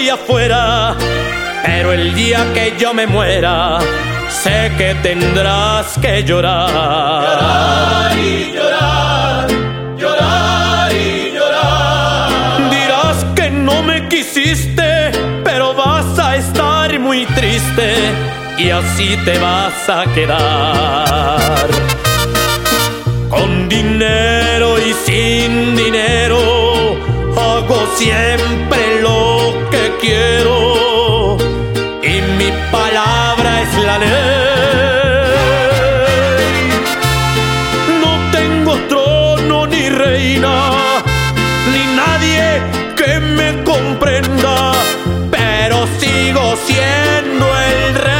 allá afuera, pero el día que yo me muera, sé que tendrás que llorar. Llorar y llorar, llorar y llorar. Dirás que no me quisiste, pero vas a estar muy triste y así te vas a quedar. Con dinero y sin dinero, hago siempre lo que quiero y mi palabra es la ley. No tengo trono ni reina, ni nadie que me comprenda, pero sigo siendo el rey.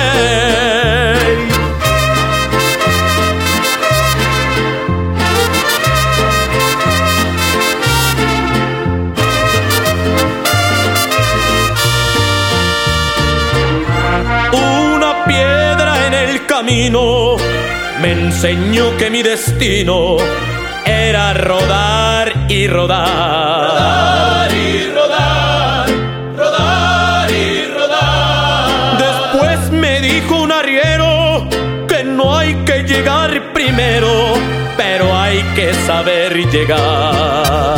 Una piedra en el camino me enseñó que mi destino era rodar y rodar. Rodar y rodar, rodar y rodar. Después me dijo un arriero que no hay que llegar primero, pero hay que saber llegar.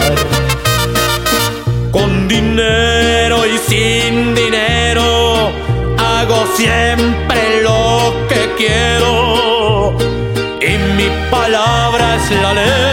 Con dinero y sin dinero, hago siempre lo que quiero y mi palabra es la ley.